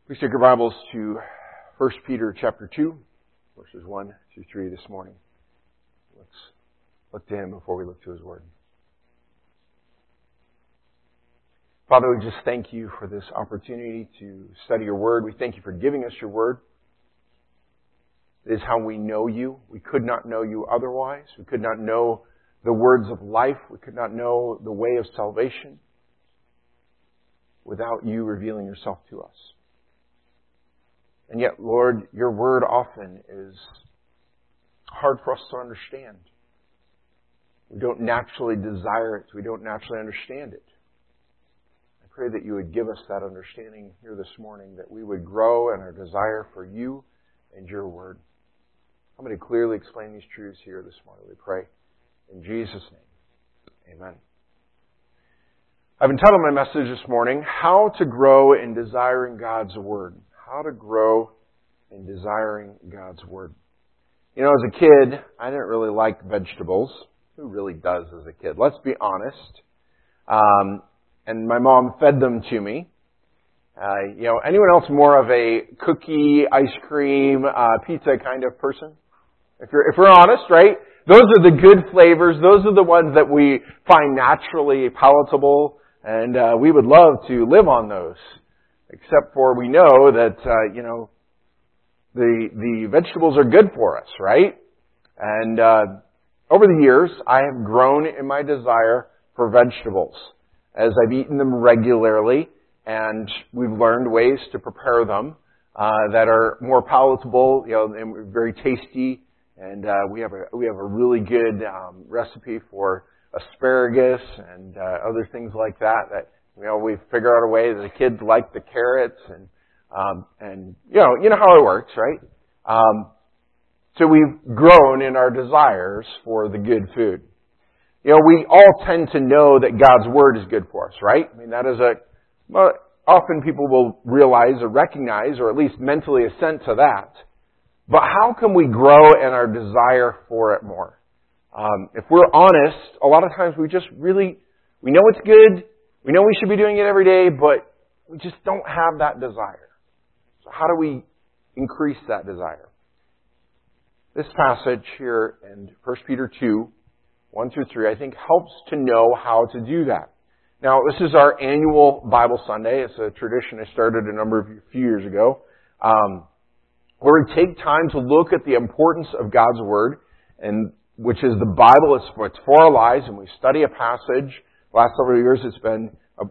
Please take your Bibles to 1 Peter chapter 2, verses 1 through 3 this morning. Let's look to Him before we look to His Word. Father, we just thank You for this opportunity to study Your Word. We thank You for giving us Your Word. It is how we know You. We could not know You otherwise. We could not know the words of life. We could not know the way of salvation without You revealing Yourself to us. And yet, Lord, Your Word often is hard for us to understand. We don't naturally desire it. We don't naturally understand it. I pray that You would give us that understanding here this morning, that we would grow in our desire for You and Your Word. I'm going to clearly explain these truths here this morning. We pray in Jesus' name. Amen. I've entitled my message this morning, How to Grow in Desiring God's Word. How to grow in desiring God's Word. You know, as a kid, I didn't really like vegetables. Who really does as a kid? Let's be honest. And my mom fed them to me. Anyone else more of a cookie, ice cream, pizza kind of person? If we're honest, right? Those are the good flavors. Those are the ones that we find naturally palatable, and we would love to live on those. Except for we know that, the vegetables are good for us, right? And over the years, I have grown in my desire for vegetables as I've eaten them regularly, and we've learned ways to prepare them that are more palatable, and very tasty. And we have a really good recipe for asparagus and other things like that. We figure out a way that the kids like the carrots and you know how it works, right? So we've grown in our desires for the good food. We all tend to know that God's Word is good for us, right? I mean, that is often people will realize or recognize or at least mentally assent to that. But how can we grow in our desire for it more? If we're honest, a lot of times we know it's good. We know we should be doing it every day, but we just don't have that desire. So how do we increase that desire? This passage here in 1 Peter 2, 1 through 3, I think helps to know how to do that. Now, this is our annual Bible Sunday. It's a tradition I started a few years ago, where we take time to look at the importance of God's Word, and which is the Bible. It's for our lives, and we study a passage. Last several years, it's been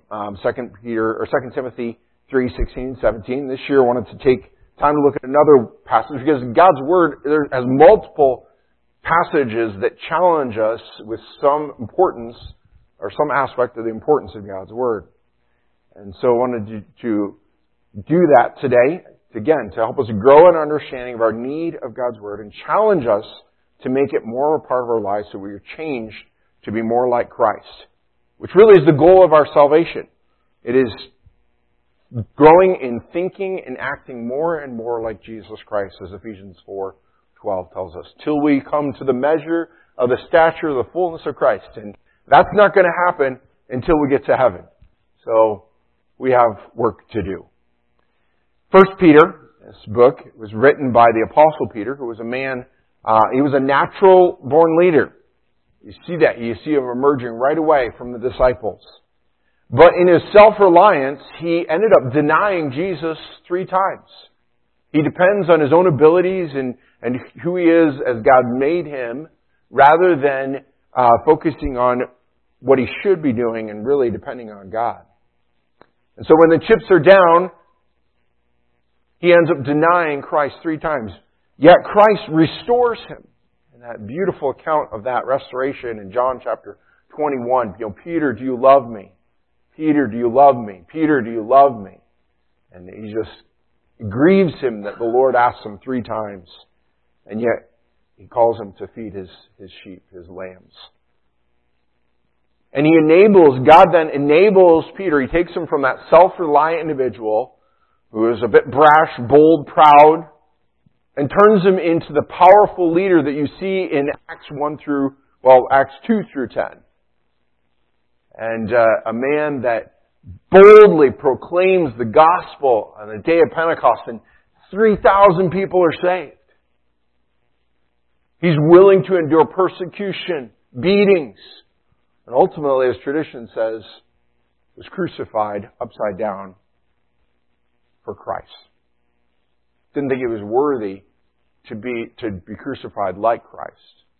2 Timothy 3, 16, 17. This year, I wanted to take time to look at another passage because God's Word has multiple passages that challenge us with some importance or some aspect of the importance of God's Word. And so I wanted to do that today, again, to help us grow in our understanding of our need of God's Word and challenge us to make it more a part of our lives so we are changed to be more like Christ, which really is the goal of our salvation. It is growing in thinking and acting more and more like Jesus Christ, as Ephesians 4:12 tells us, till we come to the measure of the stature of the fullness of Christ. And that's not going to happen until we get to heaven. So we have work to do. 1 Peter, this book, was written by the Apostle Peter, who was a man, he was a natural-born leader. You see that. You see him emerging right away from the disciples. But in his self-reliance, he ended up denying Jesus 3 times. He depends on his own abilities and who he is as God made him, rather than focusing on what he should be doing and really depending on God. And so when the chips are down, he ends up denying Christ 3 times. Yet Christ restores him. And that beautiful account of that restoration in John chapter 21. Peter, do you love me? Peter, do you love me? Peter, do you love me? And he just grieves him that the Lord asks him 3 times. And yet he calls him to feed his sheep, his lambs. And God then enables Peter. He takes him from that self-reliant individual who is a bit brash, bold, proud, and turns him into the powerful leader that you see in Acts 2 through 10. And a man that boldly proclaims the gospel on the day of Pentecost, and 3,000 people are saved. He's willing to endure persecution, beatings, and ultimately, as tradition says, was crucified upside down for Christ. Didn't think he was worthy to be crucified like Christ.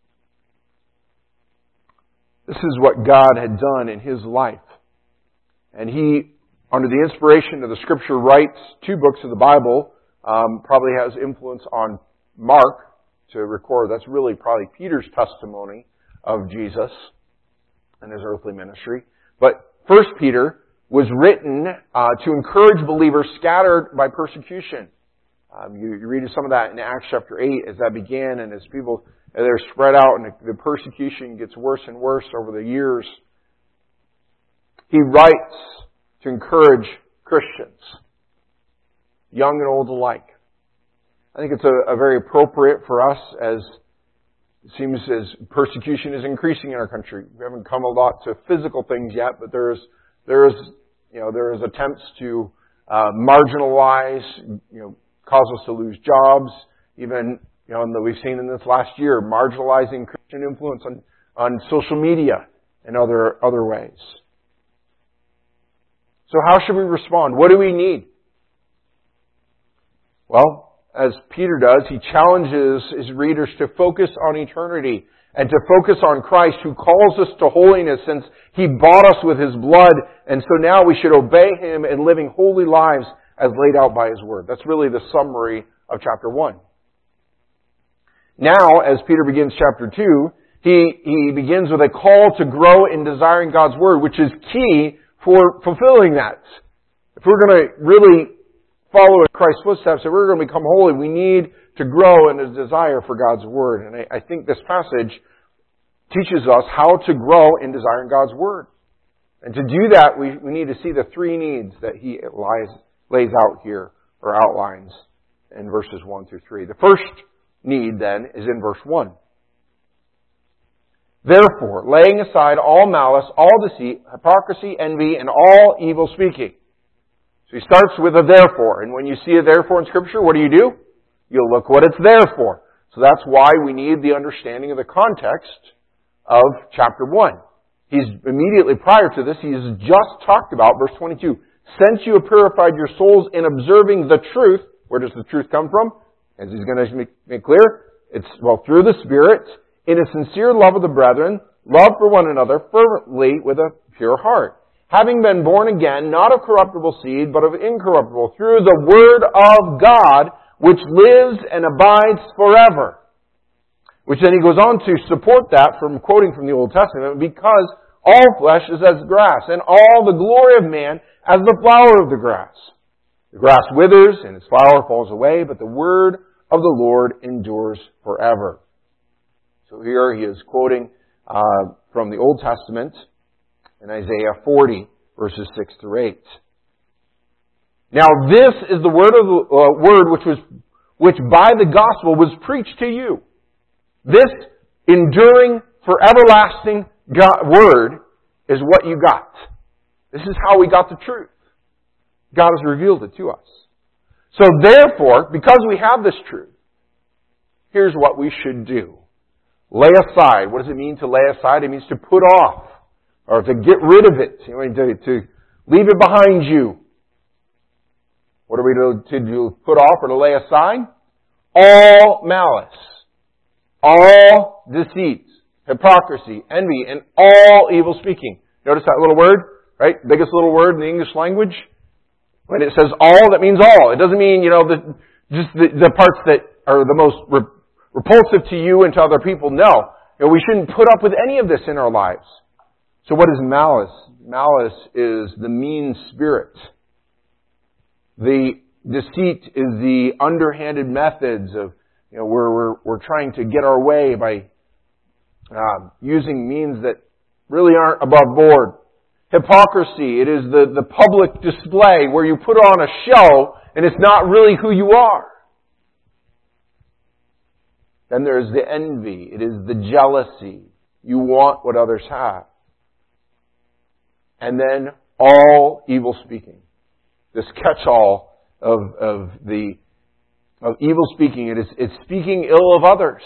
This is what God had done in His life. And He, under the inspiration of the Scripture, writes 2 books of the Bible. Probably has influence on Mark to record. That's really probably Peter's testimony of Jesus and His earthly ministry. But 1 Peter was written to encourage believers scattered by persecution. You read some of that in Acts chapter 8 as that began, and as people, they're spread out and the persecution gets worse and worse over the years. He writes to encourage Christians, young and old alike. I think it's a very appropriate for us as it seems as persecution is increasing in our country. We haven't come a lot to physical things yet, but there is attempts to marginalize, cause us to lose jobs, even that we've seen in this last year, marginalizing Christian influence on social media and other ways. So how should we respond? What do we need? Well, as Peter does, he challenges his readers to focus on eternity and to focus on Christ, who calls us to holiness since He bought us with His blood, and so now we should obey Him in living holy lives as laid out by His Word. That's really the summary of chapter 1. Now, as Peter begins chapter 2, he begins with a call to grow in desiring God's Word, which is key for fulfilling that. If we're going to really follow in Christ's footsteps, if we're going to become holy, we need to grow in a desire for God's Word. And I think this passage teaches us how to grow in desiring God's Word. And to do that, we need to see the 3 needs that he lays out here, or outlines in verses 1 through 3. The first need, then, is in verse 1. Therefore, laying aside all malice, all deceit, hypocrisy, envy, and all evil speaking. So he starts with a therefore. And when you see a therefore in Scripture, what do? You'll look what it's there for. So that's why we need the understanding of the context of chapter 1. He's immediately prior to this, he's just talked about, verse 22, since you have purified your souls in observing the truth. Where does the truth come from? As he's going to make clear, it's, through the Spirit, in a sincere love of the brethren, love for one another fervently with a pure heart. Having been born again, not of corruptible seed, but of incorruptible, through the Word of God, which lives and abides forever. Which then he goes on to support that from quoting from the Old Testament, because all flesh is as grass, and all the glory of man as the flower of the grass. The grass withers, and its flower falls away, but the word of the Lord endures forever. So here he is quoting from the Old Testament in Isaiah 40, verses 6 through 8. Now this is the word of the word which by the gospel was preached to you. This enduring, for everlasting word is what you got. This is how we got the truth. God has revealed it to us. So therefore, because we have this truth, here's what we should do. Lay aside. What does it mean to lay aside? It means to put off, or to get rid of it, to leave it behind you. What are we to do? Put off or to lay aside? All malice, all deceit, hypocrisy, envy, and all evil speaking. Notice that little word, right? Biggest little word in the English language. When it says all, that means all. It doesn't mean, just the parts that are the most repulsive to you and to other people. No. We shouldn't put up with any of this in our lives. So what is malice? Malice is the mean spirit. The deceit is the underhanded methods of, where we're trying to get our way by using means that really aren't above board. Hypocrisy, it is the public display where you put on a show and it's not really who you are. Then there's the envy. It is the jealousy. You want what others have. And then all evil speaking. This catch-all of evil speaking. It's speaking ill of others.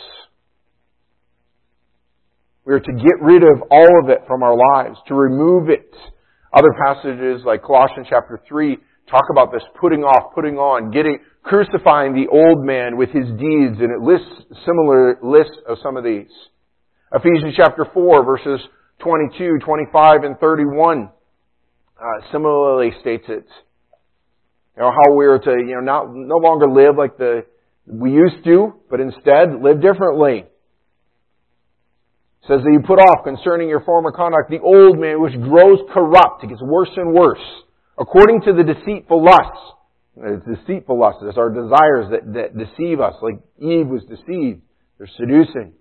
We are to get rid of all of it from our lives, to remove it. Other passages like Colossians chapter 3 talk about this putting off, putting on, crucifying the old man with his deeds, and it lists similar lists of some of these. Ephesians chapter 4 verses 22, 25, and 31 similarly states it. How we are to no longer live like we used to, but instead live differently. It says that you put off concerning your former conduct the old man which grows corrupt. It gets worse and worse. According to the deceitful lusts. It's deceitful lusts. It's our desires that deceive us. Like Eve was deceived. They're seducing.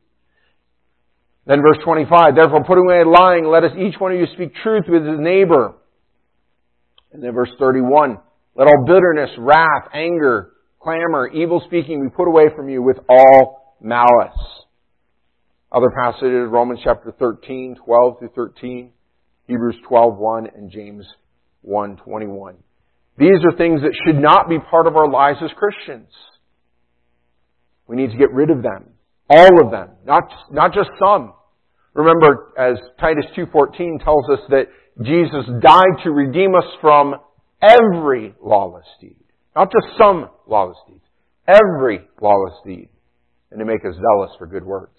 Then verse 25. Therefore putting away lying, let us each one of you speak truth with his neighbor. And then verse 31. Let all bitterness, wrath, anger, clamor, evil speaking be put away from you with all malice. Other passages, Romans chapter 13, 12 through 13, Hebrews 12:1, and James 1:21. These are things that should not be part of our lives as Christians. We need to get rid of them. All of them. Not just some. Remember, as Titus 2:14 tells us that Jesus died to redeem us from every lawless deed. Not just some lawless deeds. Every lawless deed. And to make us zealous for good works.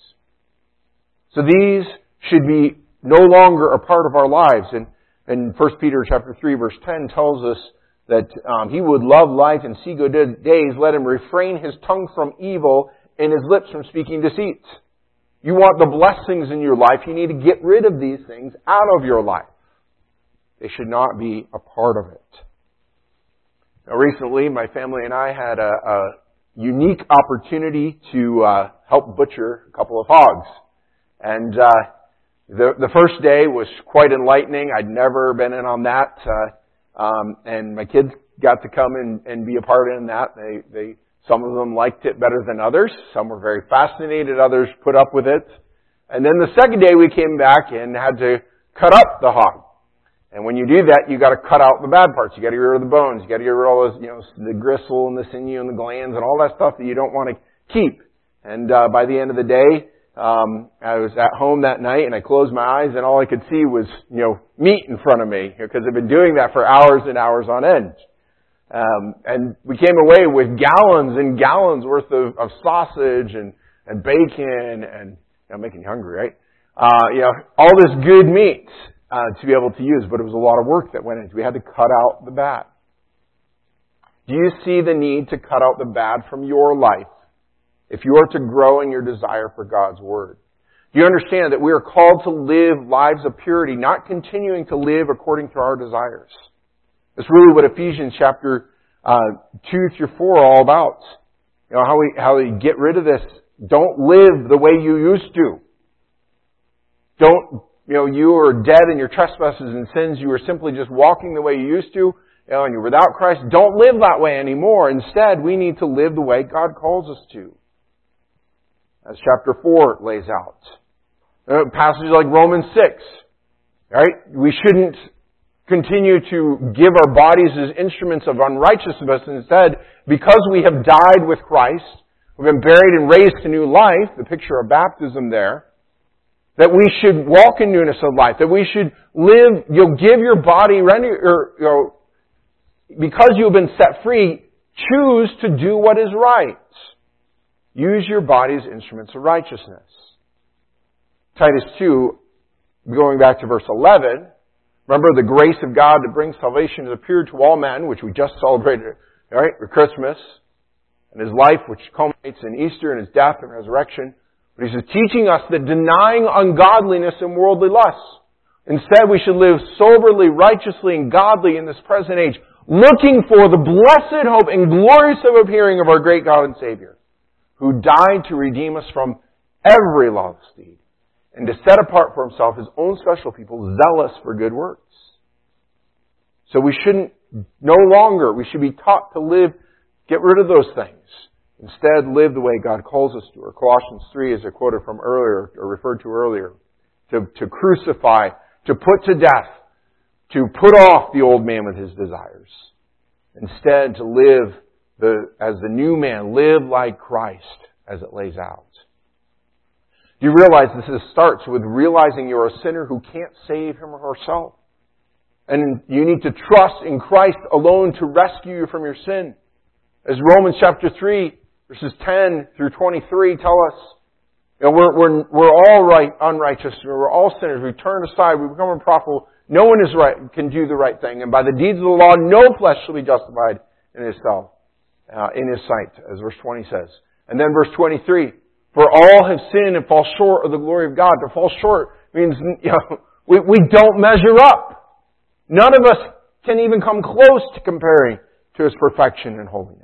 So these should be no longer a part of our lives. And 1 Peter chapter 3 verse 10 tells us that he would love life and see good days. Let him refrain his tongue from evil and his lips from speaking deceit. You want the blessings in your life, you need to get rid of these things out of your life. They should not be a part of it. Now, recently, my family and I had a unique opportunity to help butcher a couple of hogs. And the first day was quite enlightening. I'd never been in on that. And my kids got to come and be a part in that. Some of them liked it better than others. Some were very fascinated. Others put up with it. And then the second day we came back and had to cut up the hog. And when you do that, you got to cut out the bad parts. You got to get rid of the bones. You got to get rid of all those, the gristle and the sinew and the glands and all that stuff that you don't want to keep. And by the end of the day, I was at home that night and I closed my eyes and all I could see was, meat in front of me because I've been doing that for hours and hours on end. And we came away with gallons and gallons worth of sausage and bacon and, I'm making you hungry, right? All this good meat, to be able to use, but it was a lot of work that went into it. We had to cut out the bad. Do you see the need to cut out the bad from your life if you are to grow in your desire for God's Word? Do you understand that we are called to live lives of purity, not continuing to live according to our desires? That's really what Ephesians chapter 2 through 4 are all about. How we get rid of this. Don't live the way you used to. Don't, you are dead in your trespasses and sins. You are simply just walking the way you used to, and you're without Christ. Don't live that way anymore. Instead, we need to live the way God calls us to. As chapter 4 lays out. Passages like Romans 6. Right? We shouldn't continue to give our bodies as instruments of unrighteousness. Instead, because we have died with Christ, we've been buried and raised to new life, the picture of baptism there, that we should walk in newness of life, that we should live, give your body, because you have been set free, choose to do what is right. Use your body as instruments of righteousness. Titus 2, going back to verse 11, remember the grace of God that brings salvation has appeared to all men, which we just celebrated, right, for Christmas, and His life, which culminates in Easter, and His death and resurrection. But He's teaching us that denying ungodliness and worldly lusts, instead we should live soberly, righteously, and godly in this present age, looking for the blessed hope and glorious of appearing of our great God and Savior, who died to redeem us from every lawless deed, and to set apart for Himself His own special people, zealous for good works. So we should be taught to live, get rid of those things. Instead, live the way God calls us to. Or Colossians 3, as I quoted from earlier, or referred to earlier, to crucify, to put to death to put off the old man with his desires. Instead, to live as the new man, live like Christ, as it lays out. Do you realize this starts with realizing you're a sinner who can't save him or herself? And you need to trust in Christ alone to rescue you from your sin. As Romans chapter 3, verses 10 through 23 tell us, we're all unrighteous. We're all sinners. We turn aside. We become unprofitable. No one can do the right thing. And by the deeds of the law, no flesh shall be justified in his sight, as verse 20 says. And then verse 23, for all have sinned and fall short of the glory of God. To fall short means, we don't measure up. None of us can even come close to comparing to His perfection and holiness.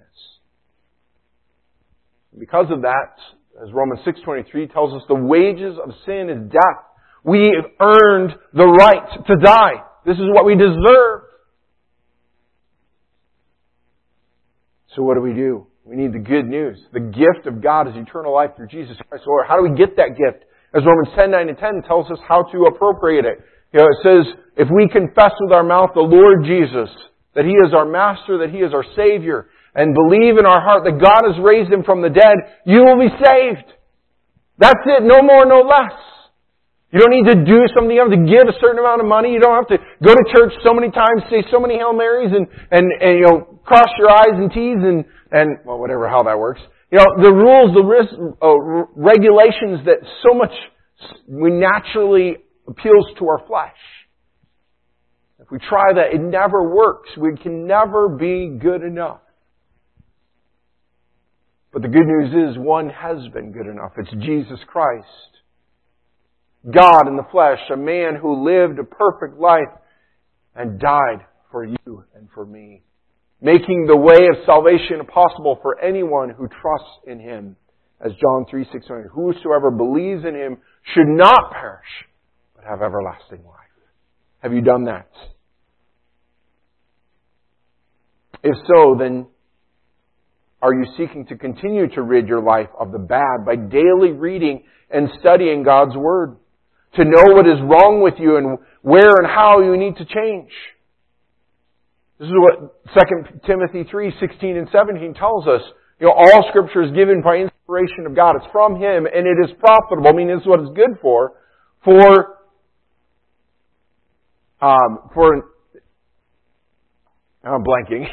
Because of that, as Romans 6:23 tells us, the wages of sin is death. We have earned the right to die. This is what we deserve. So what do? We need the good news. The gift of God is eternal life through Jesus Christ. So how do we get that gift? As Romans 10:9-10 tells us how to appropriate it. It says, if we confess with our mouth the Lord Jesus, that He is our Master, that He is our Savior, and believe in our heart that God has raised Him from the dead, you will be saved. That's it. No more, no less. You don't need to do something. You don't have to give a certain amount of money. You don't have to go to church so many times, say so many Hail Marys, and cross your I's and T's and well, whatever, how that works. The rules, the regulations that so much we naturally appeals to our flesh. If we try that, it never works. We can never be good enough. But the good news is one has been good enough. It's Jesus Christ. God in the flesh, a man who lived a perfect life and died for you and for me, making the way of salvation possible for anyone who trusts in Him. As John 3:6, whosoever believes in Him should not perish, but have everlasting life. Have you done that? If so, then are you seeking to continue to rid your life of the bad by daily reading and studying God's Word? To know what is wrong with you and where and how you need to change. This is what 2 Timothy 3:16-17 tells us. All Scripture is given by inspiration of God. It's from Him and it is profitable. I mean, this is what it's good for I'm blanking.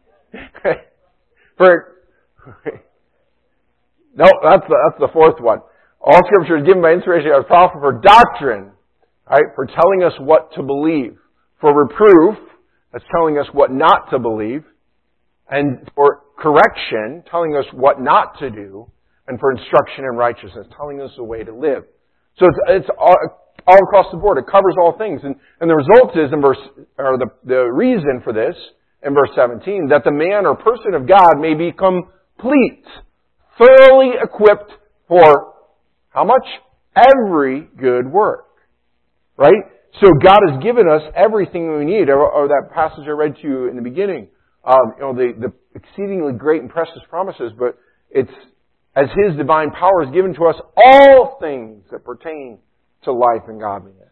No, that's the fourth one. All Scripture is given by inspiration of God. It's profitable for doctrine, right? For telling us what to believe. For reproof, that's telling us what not to believe. And for correction, telling us what not to do. And for instruction in righteousness, telling us the way to live. So it's all across the board. It covers all things. And the result is, the reason for this, in verse 17, that the man or person of God may be complete, thoroughly equipped for how much? Every good work. Right? So God has given us everything we need. Or that passage I read to you in the beginning. The exceedingly great and precious promises, but it's as His divine power has given to us all things that pertain to life and godliness.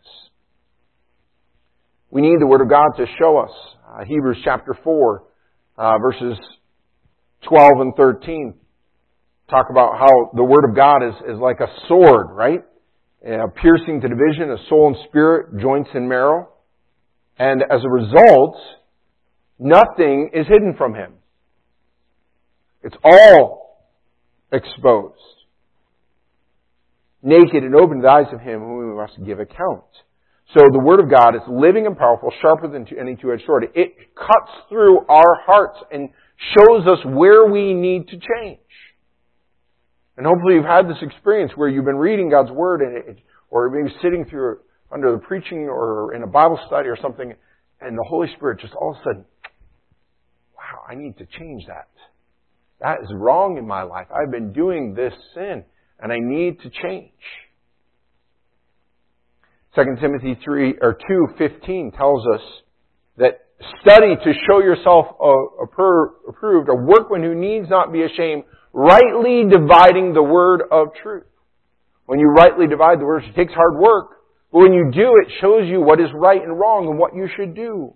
We need the Word of God to show us. Hebrews chapter 4, verses 12 and 13. Talk about how the Word of God is like a sword, right? Piercing to division of soul and spirit, joints and marrow. And as a result, nothing is hidden from Him. It's all exposed. Naked and open to the eyes of Him whom we must give account. So the Word of God is living and powerful, sharper than any two-edged sword. It cuts through our hearts and shows us where we need to change. And hopefully you've had this experience where you've been reading God's Word or maybe sitting through under the preaching or in a Bible study or something, and the Holy Spirit just all of a sudden, wow, I need to change that. That is wrong in my life. I've been doing this sin, and I need to change. 2 Timothy 2:15 tells us that study to show yourself approved, a workman who needs not be ashamed, rightly dividing the word of truth. When you rightly divide the word, it takes hard work. But when you do, it shows you what is right and wrong and what you should do.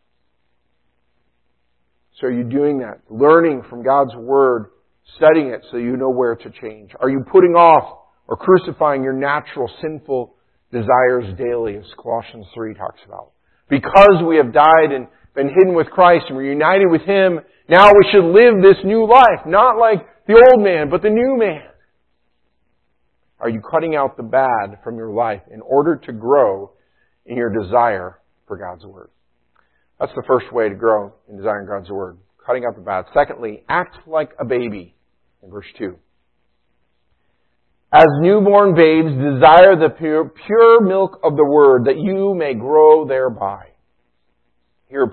So are you doing that? Learning from God's Word, studying it so you know where to change. Are you putting off or crucifying your natural sinful desires daily, as Colossians 3 talks about? Because we have died and been hidden with Christ and we're united with Him, now we should live this new life, not like the old man, but the new man. Are you cutting out the bad from your life in order to grow in your desire for God's Word? That's the first way to grow in desiring God's Word. Cutting out the bad. Secondly, act like a baby. In verse 2. As newborn babes, desire the pure milk of the Word, that you may grow thereby. Here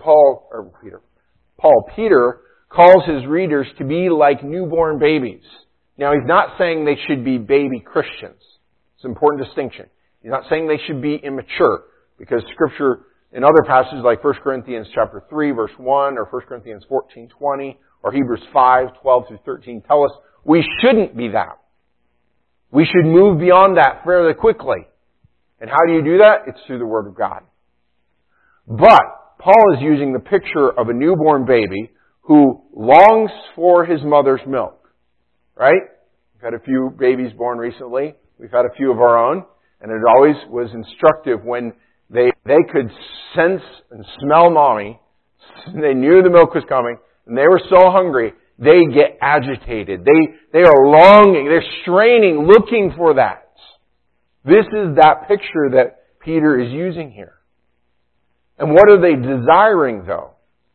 Peter calls his readers to be like newborn babies. Now, he's not saying they should be baby Christians. It's an important distinction. He's not saying they should be immature, because Scripture in other passages like 1 Corinthians chapter 3, verse 1, or 1 Corinthians 14:20, or Hebrews 5:12 through 13 tell us we shouldn't be that. We should move beyond that fairly quickly. And how do you do that? It's through the Word of God. But Paul is using the picture of a newborn baby who longs for his mother's milk. Right? We've had a few babies born recently. We've had a few of our own. And it always was instructive when they could sense and smell mommy. They knew the milk was coming. And they were so hungry, they get agitated. They are longing. They're straining, looking for that. This is that picture that Peter is using here. And what are they desiring, though?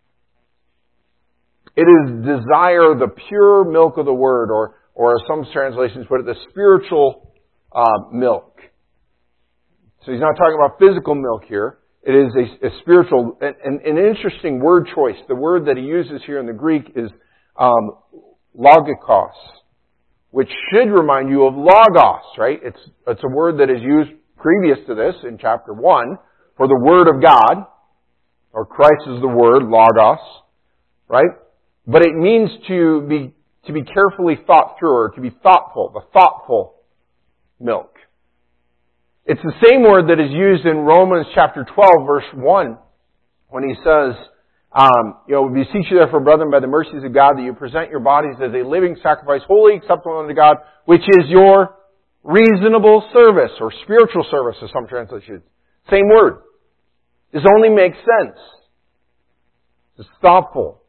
It is desire the pure milk of the Word, or as some translations put it, the spiritual milk. So he's not talking about physical milk here. It is a spiritual, and an interesting word choice. The word that he uses here in the Greek is logikos, which should remind you of logos, right? It's a word that is used previous to this in chapter 1 for the Word of God, or Christ is the Word, logos, right? But it means to be carefully thought through, or to be thoughtful, the thoughtful milk. It's the same word that is used in Romans chapter 12, verse 1, when he says, we beseech you therefore, brethren, by the mercies of God, that you present your bodies as a living sacrifice, holy, acceptable unto God, which is your reasonable service, or spiritual service, as some translations. Same word. This only makes sense. It's thoughtful.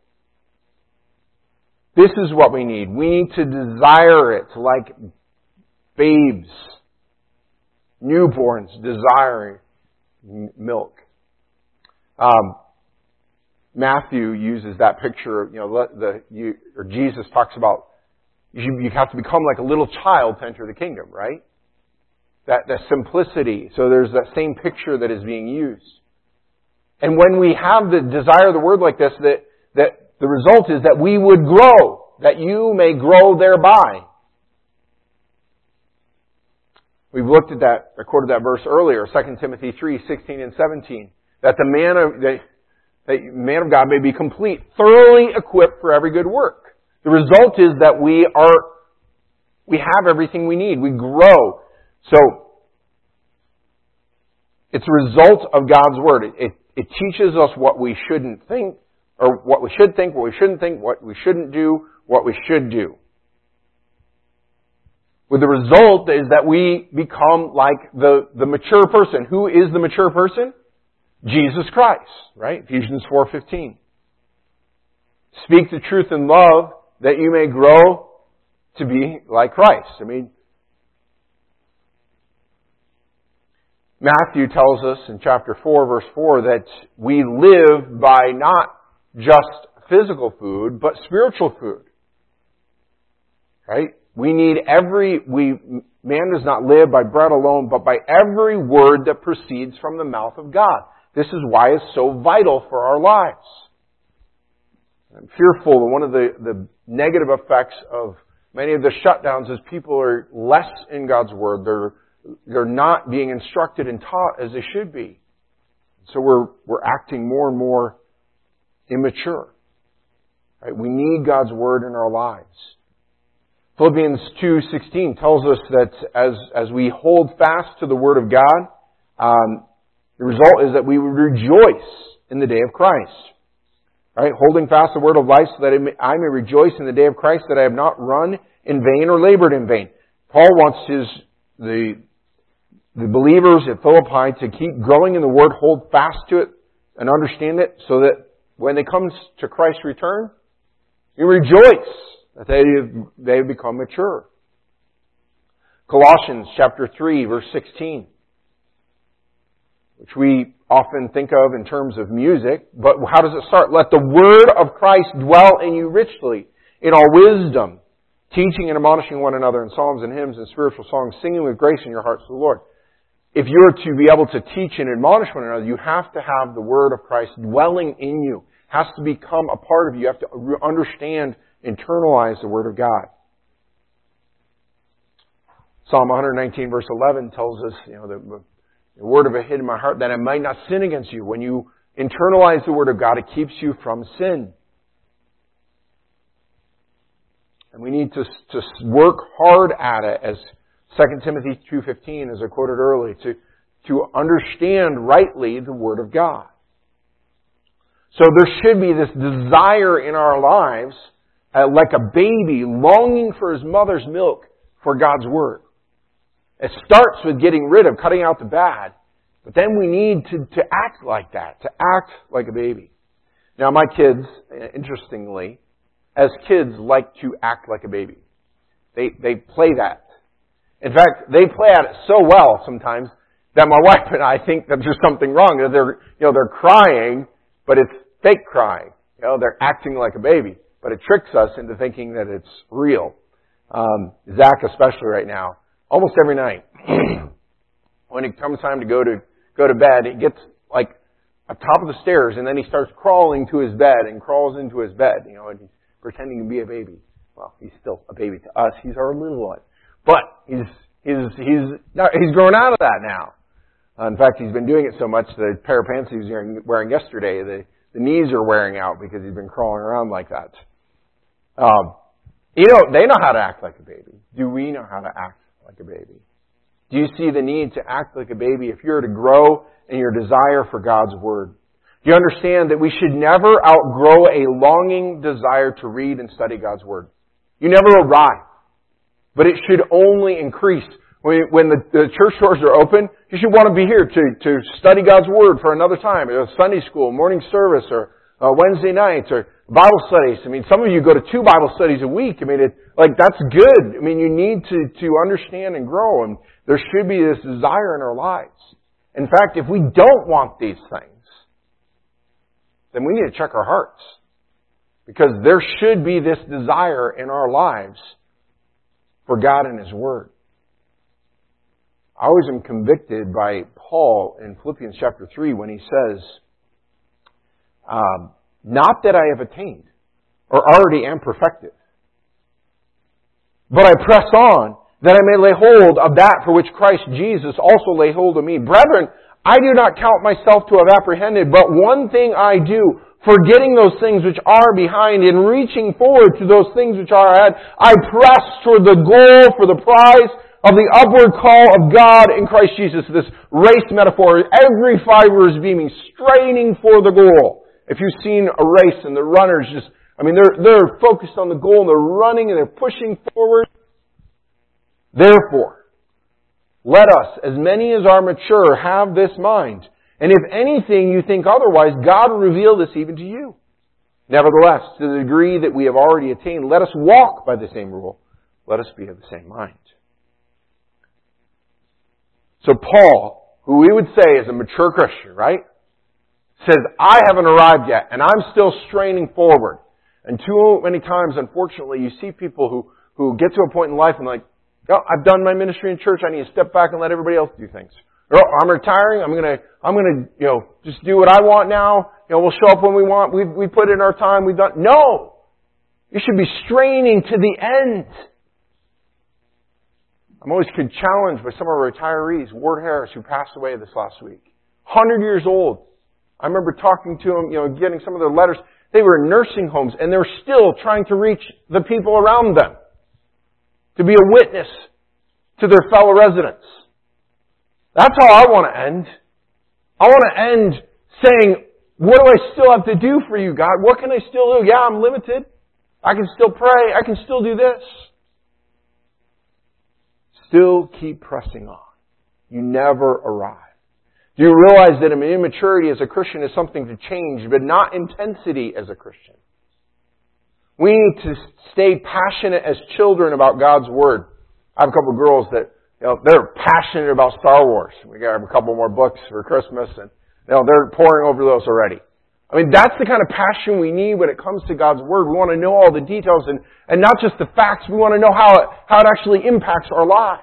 This is what we need. We need to desire it like babes, newborns desiring milk. Matthew uses that picture. Jesus talks about you have to become like a little child to enter the kingdom, right? That simplicity. So there's that same picture that is being used. And when we have the desire of the Word like this, that the result is that we would grow, that you may grow thereby. We've looked at that, I quoted that verse earlier, 2 Timothy 3:16 and 17, that the man of God may be complete, thoroughly equipped for every good work. The result is that we have everything we need. We grow. So, it's a result of God's Word. It teaches us what we shouldn't think, or what we should think, what we shouldn't think, what we shouldn't do, what we should do. With the result is that we become like the mature person. Who is the mature person? Jesus Christ, right? Ephesians 4:15. Speak the truth in love, that you may grow to be like Christ. Matthew tells us in chapter 4, verse 4, that we live by not just physical food, but spiritual food. Right? Man does not live by bread alone, but by every word that proceeds from the mouth of God. This is why it's so vital for our lives. I'm fearful that one of the negative effects of many of the shutdowns is people are less in God's Word. They're not being instructed and taught as they should be. So we're acting more and more immature. Right? We need God's Word in our lives. Philippians 2:16 tells us that as we hold fast to the Word of God, the result is that we would rejoice in the day of Christ. Right? Holding fast the word of life so that I may rejoice in the day of Christ, that I have not run in vain or labored in vain. Paul wants the believers at Philippi to keep growing in the word, hold fast to it, and understand it, so that when they come to Christ's return, you rejoice that they have become mature. Colossians chapter 3, verse 16, which we often think of in terms of music, but how does it start? Let the word of Christ dwell in you richly, in all wisdom, teaching and admonishing one another in psalms and hymns and spiritual songs, singing with grace in your hearts to the Lord. If you're to be able to teach and admonish one another, you have to have the word of Christ dwelling in you. It has to become a part of you. You have to understand, internalize the word of God. Psalm 119 verse 11 tells us, the word of it hid in my heart that I might not sin against you. When you internalize the word of God, it keeps you from sin. And we need to work hard at it, as 2 Timothy 2:15, as I quoted earlier, to understand rightly the word of God. So there should be this desire in our lives, like a baby longing for his mother's milk, for God's word. It starts with getting rid of, cutting out the bad. But then we need to act like that, to act like a baby. Now my kids, interestingly, as kids, like to act like a baby. They play that. In fact, they play at it so well sometimes that my wife and I think that there's something wrong. They're crying, but it's fake crying. They're acting like a baby. But it tricks us into thinking that it's real. Zach especially right now. Almost every night, when it comes time to go to bed, he gets like up top of the stairs, and then he starts crawling to his bed and crawls into his bed, and he's pretending to be a baby. Well, he's still a baby to us. He's our little one, but he's grown out of that now. In fact, he's been doing it so much the pair of pants he was wearing yesterday, the knees are wearing out because he's been crawling around like that. They know how to act like a baby. Do we know how to act like a baby? Do you see the need to act like a baby if you're to grow in your desire for God's Word? Do you understand that we should never outgrow a longing desire to read and study God's Word? You never arrive, but it should only increase. When the church doors are open, you should want to be here to study God's Word for another time. A Sunday school, morning service, or Wednesday nights, or Bible studies. Some of you go to 2 Bible studies a week. That's good. You need to understand and grow, and there should be this desire in our lives. In fact, if we don't want these things, then we need to check our hearts. Because there should be this desire in our lives for God and His Word. I always am convicted by Paul in Philippians chapter 3 when he says, not that I have attained or already am perfected, but I press on that I may lay hold of that for which Christ Jesus also lay hold of me. Brethren, I do not count myself to have apprehended, but one thing I do, forgetting those things which are behind and reaching forward to those things which are ahead, I press toward the goal for the prize of the upward call of God in Christ Jesus. This race metaphor, every fiber is beaming, straining for the goal. If you've seen a race and the runners they're focused on the goal and they're running and they're pushing forward. Therefore, let us, as many as are mature, have this mind. And if anything you think otherwise, God will reveal this even to you. Nevertheless, to the degree that we have already attained, let us walk by the same rule. Let us be of the same mind. So Paul, who we would say is a mature Christian, right? Says, I haven't arrived yet, and I'm still straining forward. And too many times, unfortunately, you see people who get to a point in life and I've done my ministry in church, I need to step back and let everybody else do things. Or, I'm retiring, I'm gonna just do what I want now. We'll show up when we want, we put in our time, we've done. No! You should be straining to the end. I'm always challenged by some of our retirees, Ward Harris, who passed away this last week. 100 years old. I remember talking to them, getting some of their letters. They were in nursing homes, and they're still trying to reach the people around them. To be a witness to their fellow residents. That's how I want to end. I want to end saying, what do I still have to do for you, God? What can I still do? Yeah, I'm limited. I can still pray. I can still do this. Still keep pressing on. You never arrive. Do you realize that immaturity as a Christian is something to change, but not intensity as a Christian? We need to stay passionate as children about God's Word. I have a couple of girls that, they're passionate about Star Wars. We got a couple more books for Christmas, and they're pouring over those already. I mean, that's the kind of passion we need when it comes to God's Word. We want to know all the details and not just the facts. We want to know how it actually impacts our lives.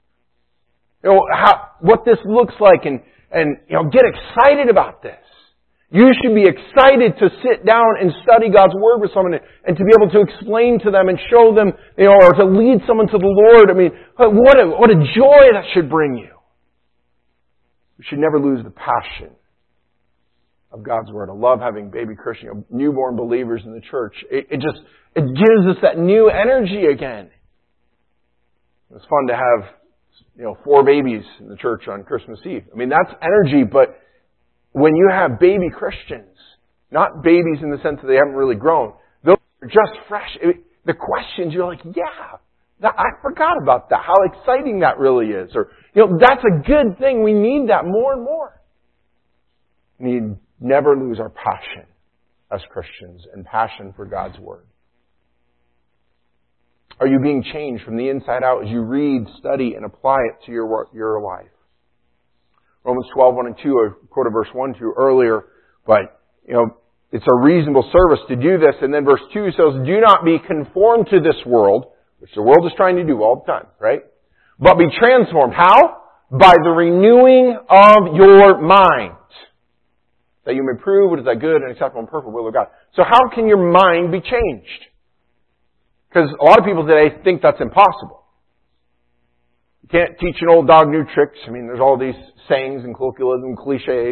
What this looks like and get excited about this. You should be excited to sit down and study God's Word with someone and to be able to explain to them and show them, or to lead someone to the Lord. I mean, what a joy that should bring you. We should never lose the passion of God's Word. I love having baby Christian, newborn believers in the church. It gives us that new energy again. It's fun to have, 4 babies in the church on Christmas Eve. I mean, that's energy, but when you have baby Christians, not babies in the sense that they haven't really grown, those are just fresh. The questions, you're like, yeah, I forgot about that, how exciting that really is. Or, that's a good thing. We need that more and more. We need never lose our passion as Christians and passion for God's Word. Are you being changed from the inside out as you read, study, and apply it to your life? Romans 12, 1 and 2, I quoted verse 1 to you earlier, but, it's a reasonable service to do this. And then verse 2 says, do not be conformed to this world, which the world is trying to do all the time, right? But be transformed. How? By the renewing of your mind, that you may prove what is that good and acceptable and perfect will of God. So how can your mind be changed? Because a lot of people today think that's impossible. You can't teach an old dog new tricks. I mean, there's all these sayings and colloquialism, cliches.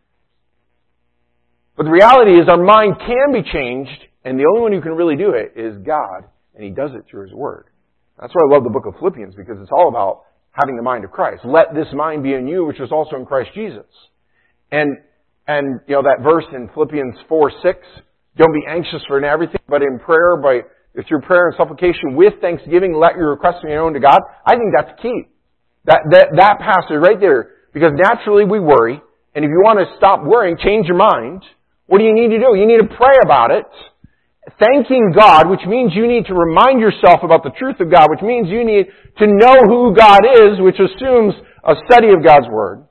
But the reality is our mind can be changed, and the only one who can really do it is God, and He does it through His Word. That's why I love the book of Philippians, because it's all about having the mind of Christ. Let this mind be in you, which was also in Christ Jesus. And that verse in Philippians 4:6, don't be anxious for everything, but in prayer, through prayer and supplication with thanksgiving, let your requests be known to God. I think that's key. That passage right there, because naturally we worry, and if you want to stop worrying, change your mind. What do you need to do? You need to pray about it. Thanking God, which means you need to remind yourself about the truth of God, which means you need to know who God is, which assumes a study of God's Word.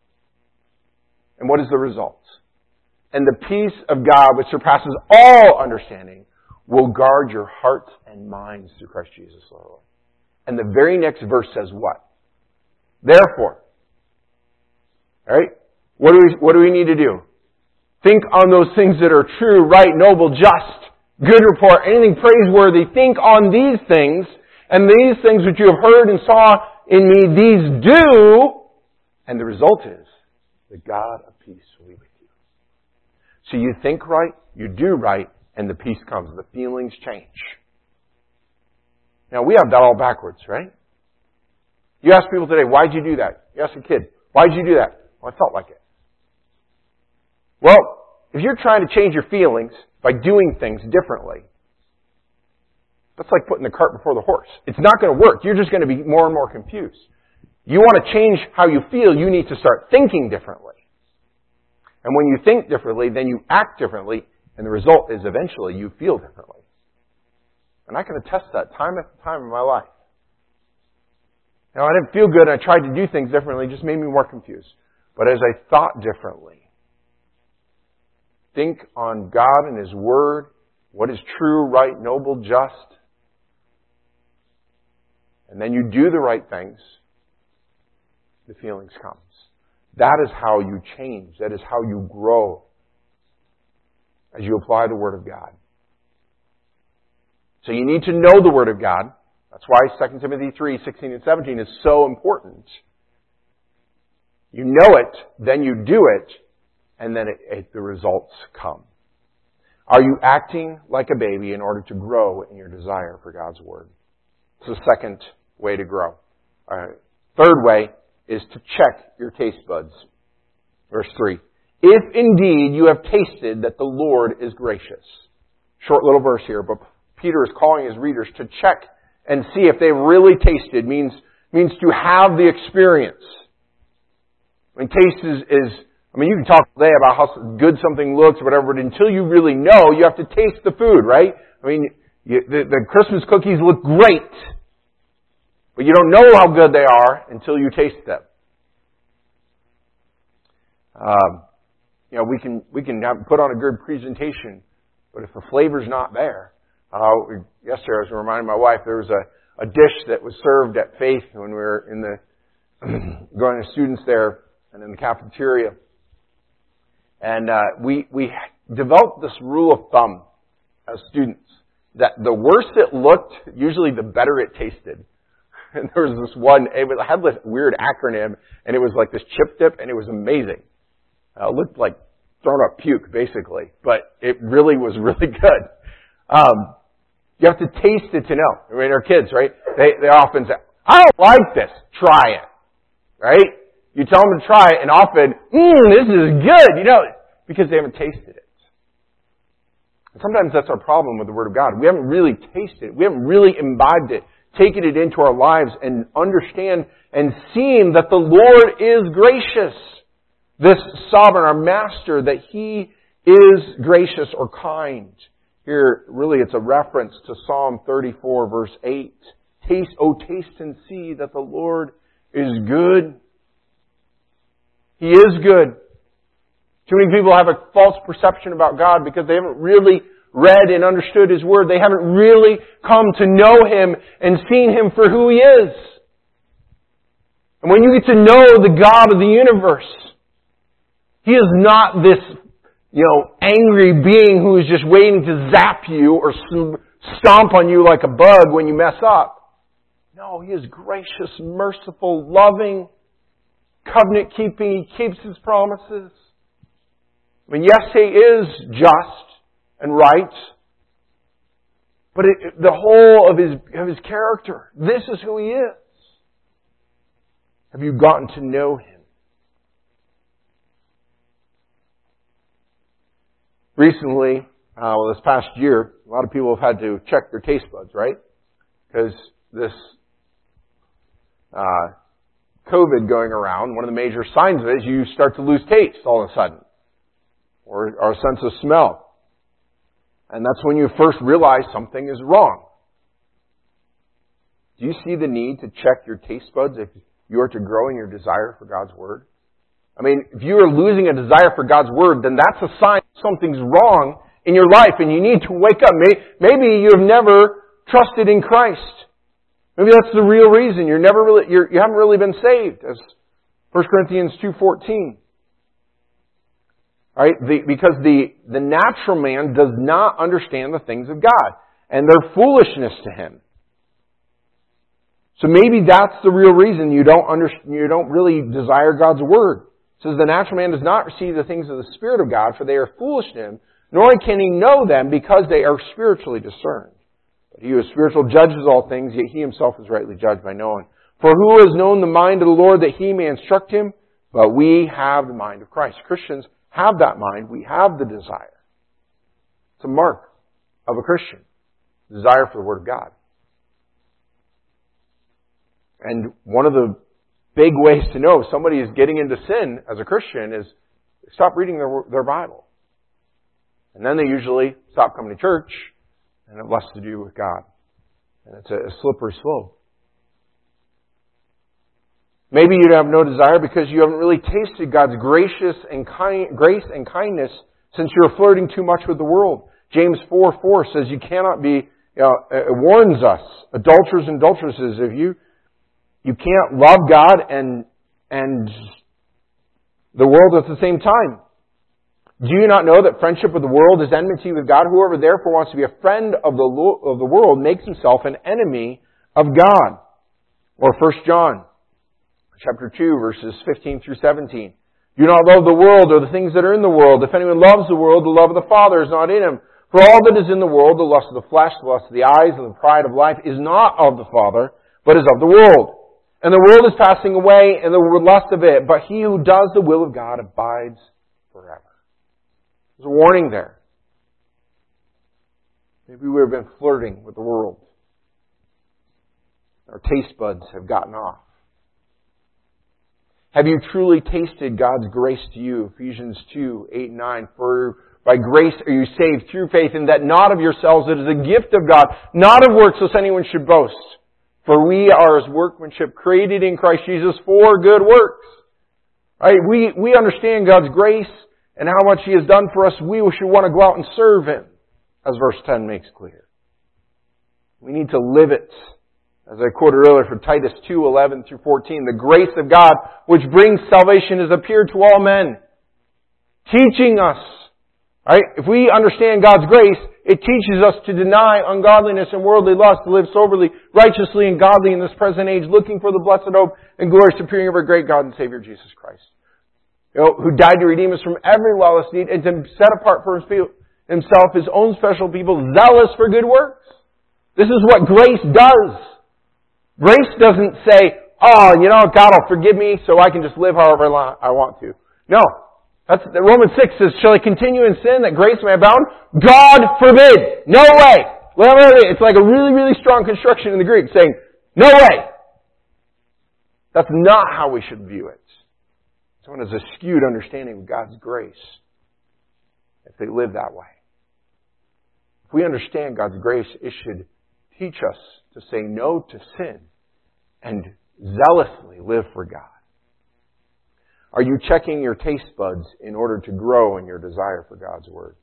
And what is the result? And the peace of God, which surpasses all understanding, will guard your hearts and minds through Christ Jesus, our Lord. And the very next verse says what? Therefore. Alright? What do we need to do? Think on those things that are true, right, noble, just, good report, anything praiseworthy. Think on these things, and these things which you have heard and saw in me, these do. And the result is, the God of peace will be with you. So you think right, you do right, and the peace comes. The feelings change. Now, we have that all backwards, right? You ask people today, why'd you do that? You ask a kid, why'd you do that? Well, I felt like it. Well, if you're trying to change your feelings by doing things differently, that's like putting the cart before the horse. It's not going to work. You're just going to be more and more confused. You want to change how you feel, you need to start thinking differently. And when you think differently, then you act differently, and the result is eventually you feel differently. And I can attest that time after time in my life. Now, I didn't feel good, and I tried to do things differently, it just made me more confused. But as I thought differently, think on God and His Word, what is true, right, noble, just, and then you do the right things, the feelings comes. That is how you change. That is how you grow as you apply the Word of God. So you need to know the Word of God. That's why 2 Timothy 3, 16 and 17 is so important. You know it, then you do it, and then the results come. Are you acting like a baby in order to grow in your desire for God's Word? It's the second way to grow. Third way is to check your taste buds. Verse 3. If indeed you have tasted that the Lord is gracious. Short little verse here, but Peter is calling his readers to check and see if they've really tasted. Means to have the experience. I mean, taste is you can talk today about how good something looks or whatever, but until you really know, you have to taste the food, right? I mean, the Christmas cookies look great, but you don't know how good they are until you taste them. We can put on a good presentation, but if the flavor's not there, yesterday I was reminding my wife there was a dish that was served at Faith when we were in the going to students there and in the cafeteria, and we developed this rule of thumb as students that the worse it looked, usually the better it tasted. And there was this one, it had this weird acronym, and it was like this chip dip, and it was amazing. It looked like thrown up puke, basically, but it really was really good. You have to taste it to know. I mean, our kids, right? They often say, I don't like this. Try it. Right? You tell them to try it, and often, this is good, because they haven't tasted it. And sometimes that's our problem with the Word of God. We haven't really tasted it. We haven't really imbibed it, taken it into our lives, and understand and seen that the Lord is gracious. This sovereign, our master, that He is gracious or kind. Here, really, it's a reference to Psalm 34, verse 8. Taste and see that the Lord is good. He is good. Too many people have a false perception about God because they haven't really read and understood His Word. They haven't really come to know Him and seen Him for who He is. And when you get to know the God of the universe, He is not this, angry being who is just waiting to zap you or stomp on you like a bug when you mess up. No, He is gracious, merciful, loving, covenant-keeping. He keeps His promises. I mean, yes, He is just and right, but the whole of His character, this is who He is. Have you gotten to know Him? Recently, this past year, a lot of people have had to check their taste buds, right? Because this COVID going around, one of the major signs of it is you start to lose taste all of a sudden, or a sense of smell. And that's when you first realize something is wrong. Do you see the need to check your taste buds if you are to grow in your desire for God's Word? I mean, if you are losing a desire for God's Word, then that's a sign something's wrong in your life and you need to wake up. Maybe you have never trusted in Christ. Maybe that's the real reason. You haven't really been saved, as 1 Corinthians 2:14. Right? Because the natural man does not understand the things of God, and they're foolishness to him. So maybe that's the real reason you don't really desire God's Word. It says the natural man does not receive the things of the Spirit of God, for they are foolish to him, nor can he know them because they are spiritually discerned. But he who is spiritual judges all things, yet he himself is rightly judged by no one. For who has known the mind of the Lord that he may instruct him? But we have the mind of Christ. Christians have that mind. We have the desire. It's a mark of a Christian. Desire for the Word of God. And one of the big ways to know if somebody is getting into sin as a Christian is stop reading their Bible. And then they usually stop coming to church and have less to do with God. And it's a slippery slope. Maybe you have no desire because you haven't really tasted God's grace and kindness since you're flirting too much with the world. James 4:4 says you cannot be, it warns us, adulterers and adulteresses, if you can't love God and the world at the same time. Do you not know that friendship with the world is enmity with God? Whoever therefore wants to be a friend of the world makes himself an enemy of God. Or 1 John chapter 2, verses 15 through 17. Do not love the world or the things that are in the world. If anyone loves the world, the love of the Father is not in him. For all that is in the world, the lust of the flesh, the lust of the eyes, and the pride of life, is not of the Father, but is of the world. And the world is passing away and the lust of it, but he who does the will of God abides forever. There's a warning there. Maybe we've been flirting with the world. Our taste buds have gotten off. Have you truly tasted God's grace to you? Ephesians 2, 8 and 9. For by grace are you saved through faith, and that not of yourselves, it is a gift of God, not of works, lest anyone should boast. For we are His workmanship, created in Christ Jesus for good works. Right? We understand God's grace and how much He has done for us. We should want to go out and serve Him, as verse 10 makes clear. We need to live it. As I quoted earlier from Titus 2, 11 through 14, the grace of God which brings salvation has appeared to all men, teaching us. Right? If we understand God's grace, it teaches us to deny ungodliness and worldly lust, to live soberly, righteously, and godly in this present age, looking for the blessed hope and glorious appearing of our great God and Savior Jesus Christ, who died to redeem us from every lawless deed and to set apart for Himself His own special people, zealous for good works. This is what grace does. Grace doesn't say, oh, God will forgive me so I can just live however I want to. No. That's Romans 6 says, shall I continue in sin that grace may abound? God forbid! No way! It's like a really, really strong construction in the Greek saying, no way! That's not how we should view it. Someone has a skewed understanding of God's grace if they live that way. If we understand God's grace, it should teach us to say no to sin and zealously live for God. Are you checking your taste buds in order to grow in your desire for God's Word?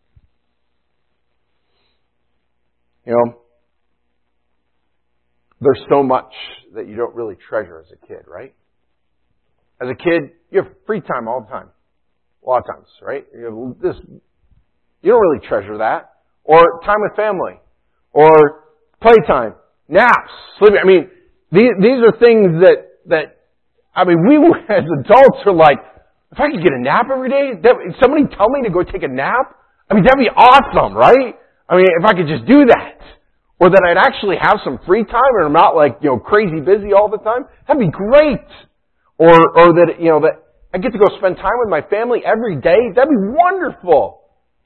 There's so much that you don't really treasure as a kid, right? As a kid, you have free time all the time. A lot of times, right? You don't really treasure that. Or time with family. Or playtime. Naps. Sleeping. These are things that we as adults are like, if I could get a nap every day, somebody tell me to go take a nap, that'd be awesome, right? If I could just do that. Or that I'd actually have some free time and I'm not crazy busy all the time, that'd be great. Or that I get to go spend time with my family every day, that'd be wonderful.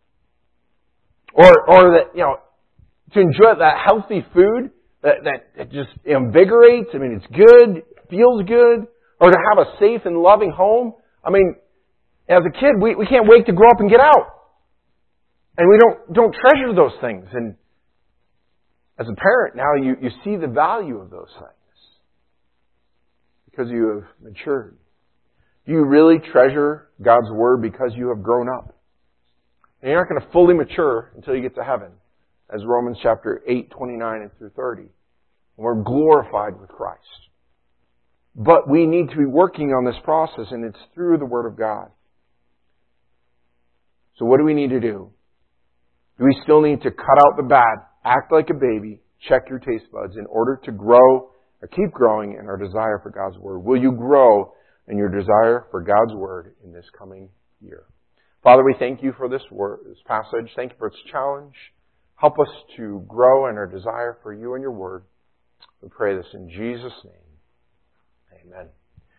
Or that, to enjoy that healthy food that just invigorates, it's good, feels good. Or to have a safe and loving home. As a kid, we can't wait to grow up and get out. And we don't treasure those things. And as a parent, now you see the value of those things. Because you have matured. Do you really treasure God's Word because you have grown up? And you're not going to fully mature until you get to heaven. As Romans chapter 8, 29 and through 30. And we're glorified with Christ. But we need to be working on this process, and it's through the Word of God. So what do we need to do? Do we still need to cut out the bad, act like a baby, check your taste buds in order to grow or keep growing in our desire for God's Word? Will you grow in your desire for God's Word in this coming year? Father, we thank you for this passage. Thank you for its challenge. Help us to grow in our desire for you and your Word. We pray this in Jesus' name. Amen.